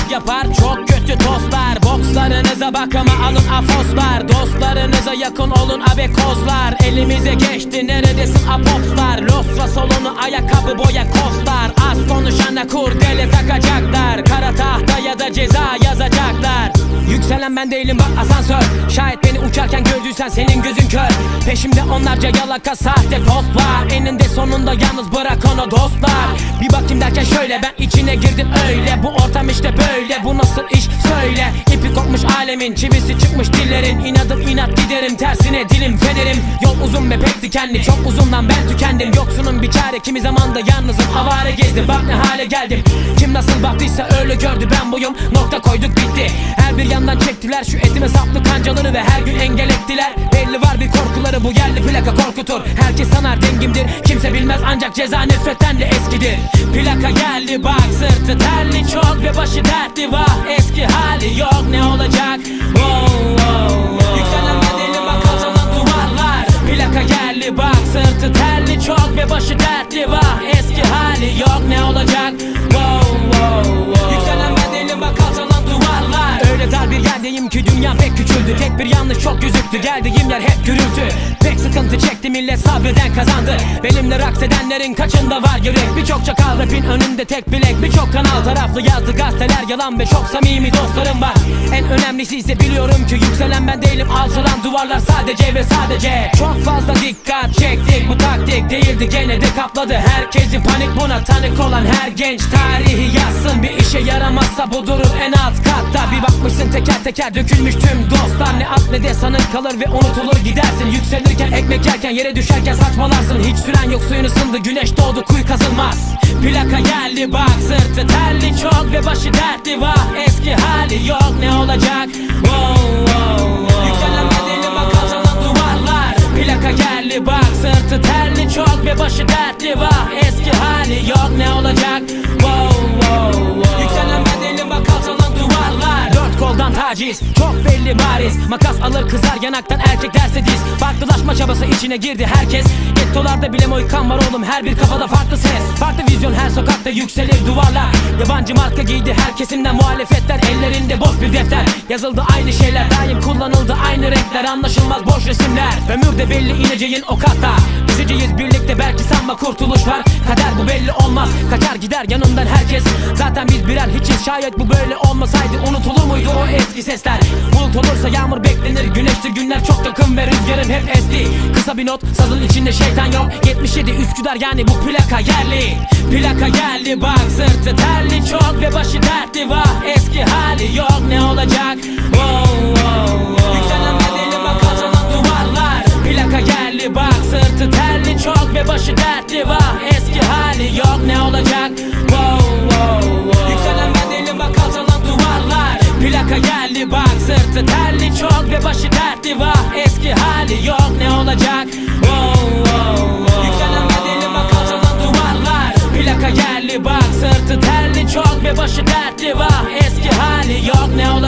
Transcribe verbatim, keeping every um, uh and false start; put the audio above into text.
tat yapar çok kötü tostlar. Bokslarınıza bakıma alın afoslar. Dostlarınıza yakın olun abekozlar. Elimize geçti neredesin apopslar. Losra salonu ayakkabı boya kostar. Az konuşana kurdele takacaklar. Kara tahta ya da ceza yazacaklar. Yükselen ben değilim bak asansör. Şayet beni uçarken gördüysen senin gözün kör. Peşimde onlarca yalaka sahte post var. Eninde sonunda yalnız bırak onu dostlar. Bir bakayım derken şöyle ben içine girdim öyle. Bu ortam işte böyle, bu nasıl iş söyle. İpi kopmuş alemin, çivisi çıkmış dillerin. İnadım inat giderim tersine dilim fenerim. Yol uzun ve pek dikenli, çok uzundan ben tükendim. Yoksunun bir çare, kimi zamanda yalnızım, avare gezdim. Bak ne hale geldim, kim nasıl baktıysa öyle gördü. Ben buyum, nokta koyduk bitti. Her bir yandan çektiler şu etime saplı kancaları ve her gün engel ettiler. Belli var bir korkuları, bu yerli plaka korkutur. Herkes sanar dengimdir, kimse bilmez ancak ceza nefretten de eskidir. Plaka geldi bak, sırtı terli çok ve başı dertli, vah eski hali yok, ne olacak? Oh, oh, oh. Yükselen bedeli bak alçalan duvarlar. Plaka geldi bak, sırtı terli çok ve başı dertli, vah eski hali yok, ne olacak? Oh, oh, oh. Yükselen bedeli bak alçalan duvarlar. Öyle dar bir yerdeyim ki dünya pek küçüldü. Tek bir yanlış çok gözüktü, geldiğim yer hep gürültü. Pek sıkıntı çekti millet, sabreden kazandı. Benimle raks edenlerin kaçında var yürek. Birçok çakal rapin önünde tek bilek. Birçok kanal taraflı yazdı gazeteler yalan ve çok samimi dostlarım var. En önemlisi ise biliyorum ki yükselen ben değilim, alçalan duvarlar sadece ve sadece. Çok fazla dikkat çektik, bu taktik değildi, gene de kapladı herkesi panik. Buna tanık olan her genç tarihi yazsın. Bir işe yaramazsa bu durur en alt katta. Bir bakmışsın teker teker dökülmüş tüm dostlar. Ne at ne de sanır kalır ve unutulur gidersin. Yükselirken ekmek yerken yere düşerken saçmalarsın. Hiç süren yok, suyun ısındı, güneş doğdu, kuyu kazılmaz. Plaka geldi bak, sırtı terli çok ve başı dertli, vah eski hali yok, ne olacak? Oh, oh, oh. Yükselen bedeli bak alçalan duvarlar. Plaka geldi bak, sırtı terli çok ve başı dertli, vah eski hali yok, ne olacak? Oh, oh, oh. Yükselen bedeli bak alçalan duvarlar. Dört koldan taciz çok belli bariz. Makas alır kızar yanaktan, erkek derse diz. Farklılaşma çabası içine girdi herkes. Gettolarda bile moykan var oğlum, her bir kafada farklı ses. Farklı vizyon, her sokakta yükselir duvarlar. Yabancı marka giydi her kesimden muhalefetler. Ellerinde boş bir defter, yazıldı aynı şeyler. Daim kullanıldı aynı renkler, anlaşılmaz boş resimler. Ömürde belli ineceğin o katta. Düşeceğiz birlikte, belki sanma kurtuluş var. Kader bu belli olmaz, kaçar gider yanından herkes. Zaten biz birer hiçiz, şayet bu böyle olmasaydı unutulur muydu o eski sesler? Bulut olursa yağmur beklenir, güneştir günler çok yakın ve rüzgarın hep esti. Kısa bir not, sazın içinde şeytan yok. Yetmiş yedi Üsküdar yani bu plaka yerli. Plaka geldi bak, sırtı terli çok ve başı dertli, vah eski hali yok, ne olacak? Oh, oh, oh. Yükselen bedeli bak alçalan duvarlar. Plaka geldi bak, sırtı terli çok ve başı dertli, vah eski hali yok, ne olacak? Oh, oh, oh. Yükselen bedeli bak alçalan duvarlar. Plaka geldi bak, sırtı terli çok ve başı dertli, vah eski hali yok, ne olacak? Oh, oh, oh. Yükselen bedeli bak alçalan duvarlar. Plaka geldi bak, sırtı terli çok ve başı dertli, vah eski hali yok, ne olacak?